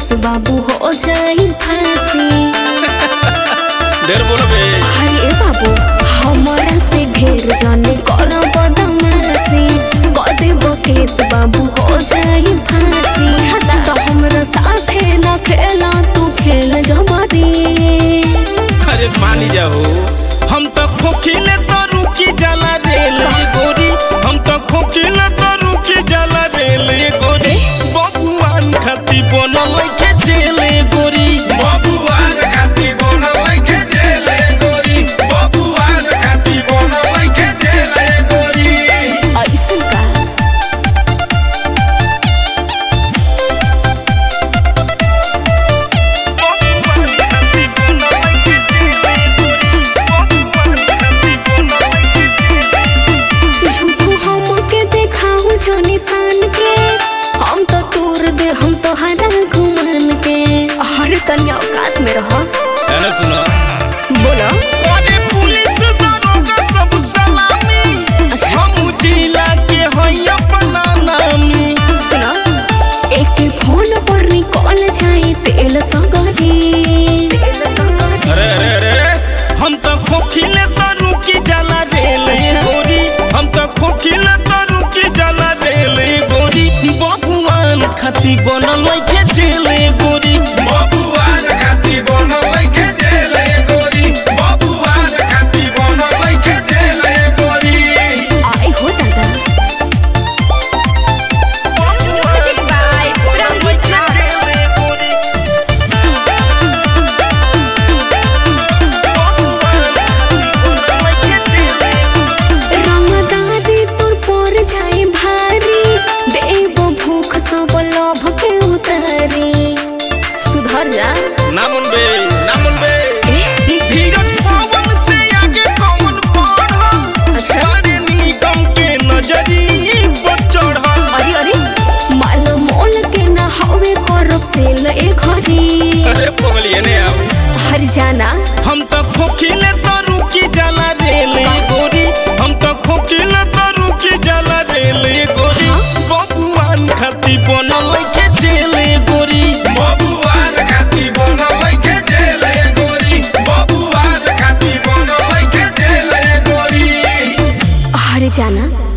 बाबू हो जाई फांसी। ढेर बोलबे। अरे बाबू हमारा से ढेर जाने करो बदमाशी, कदेबो केस बाबू हो जाई फांसी। तो हमरा साथे ना खेला तू खेल जमाती। अरे मान जाओ हम तो खोखिले तो रुकी जाला रेल गोरी, हम तो खोखिले तो रुकी जाला रेल गोरी। बबुआन खाती बनल के जेल गोरी, बबुआन खाती बनल के जेल गोरी, बबुआन खाती बनल के जेल गोरी। ऐसा का निशान के हम तो तोड़ दे, हम तो हरा घुमान के। हर कन्या औकात में रहो। है सुना बोलो अरे पुलिस दरोगा सब सलामी, हम जिला के हई अपना नामी। सुनो एक फोन पर निकल जाए तेल संगरी। अरे अरे अरे हम तो खोखिले तो रुकी जाला रेल गोरी, हम तो खोखिले तो रुकी जाला रेल गोरी। बबुआन खाती बनल के जेल गोरी, बबुआन खाती बनल के जेल गोरी, बबुआन खाती बनल के जेल गोरी। आई हो दादा रंगदारी तोर पर जाए भारी, देबो भूख सब लोभ के उतारी। सुधर जा ना मुनबे ना मुनबे। धीरज पवन से आगे कौन बढ़ल, अच्छा बड़े निगम के नजरी पर चढ़ल। अरे अरे माल मोल के ना हवे करब से ले घरी। अरे पगलिए ने आओ हर जाना हम तो खोखिले तो रुकी जाला रेल गोरी, हम तो खोखिले तो रुकी जाला रेल गोरी। बबुआन खाती बनल के जेल गोरी, बबुआन खाती बनल के जेल गोरी, बबुआन खाती बनल के जेल गोरी। हर जाना